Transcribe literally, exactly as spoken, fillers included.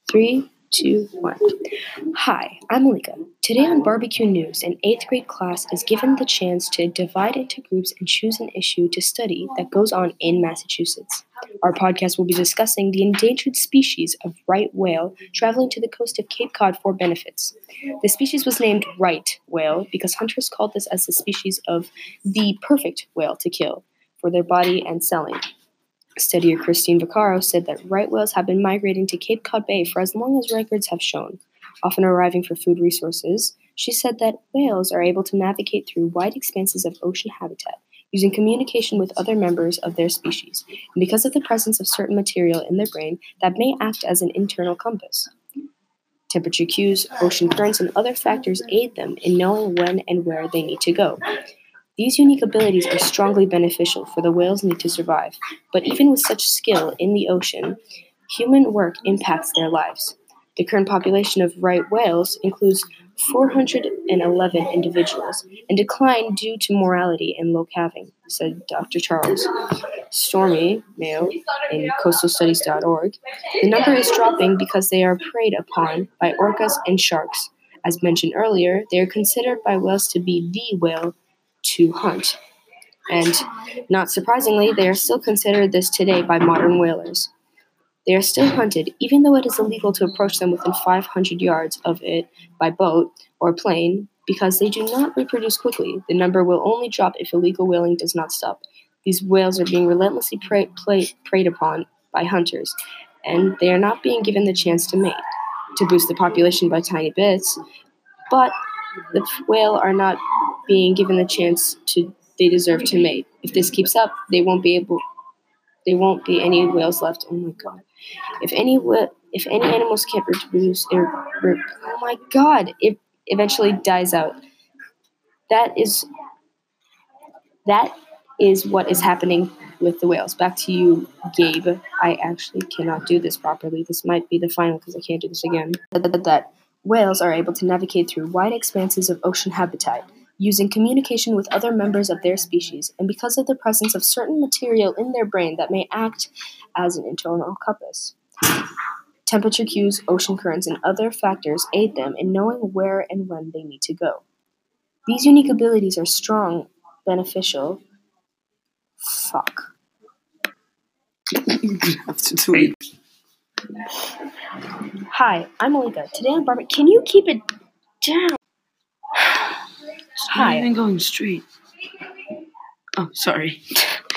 Three, two, one. Hi, I'm Malika. Today on Barbecue News, an eighth grade class is given the chance to divide into groups and choose an issue to study that goes on in Massachusetts. Our podcast will be discussing the endangered species of right whale traveling to the coast of Cape Cod for benefits. The species was named right whale because hunters called this as the species of the perfect whale to kill for their body and selling. Studier Christine Vaccaro said that right whales have been migrating to Cape Cod Bay for as long as records have shown, often arriving for food resources. She said that whales are able to navigate through wide expanses of ocean habitat using communication with other members of their species, and because of the presence of certain material in their brain that may act as an internal compass. Temperature cues, ocean currents, and other factors aid them in knowing when and where they need to go. These unique abilities are strongly beneficial for the whales' need to survive, but even with such skill in the ocean, human work impacts their lives. The current population of right whales includes four hundred eleven individuals and decline due to mortality and low calving, said Doctor Charles Stormy, Mayo, in coastal studies dot org. The number is dropping because they are preyed upon by orcas and sharks. As mentioned earlier, they are considered by whales to be the whale to hunt. And not surprisingly, they are still considered this today by modern whalers. They are still hunted, even though it is illegal to approach them within five hundred yards of it by boat or plane, because they do not reproduce quickly. The number will only drop if illegal whaling does not stop. These whales are being relentlessly prey, prey, preyed upon by hunters, and they are not being given the chance to mate, to boost the population by tiny bits, but the whale are not being given the chance to they deserve to mate. If this keeps up, they won't be able there won't be any whales left. Oh my god. If any wh- if any animals can't reproduce it, re- oh my god, it eventually dies out. That is that is what is happening with the whales. Back to you, Gabe. I actually cannot do this properly. This might be the final because I can't do this again. That whales are able to navigate through wide expanses of ocean habitat using communication with other members of their species, and because of the presence of certain material in their brain that may act as an internal compass. Temperature cues, ocean currents, and other factors aid them in knowing where and when they need to go. These unique abilities are strong, beneficial. Fuck. Have to tweet. Hi, I'm Malika. Today on Barbecue. Can you keep it down? It's not Hi. even going straight. Oh, sorry.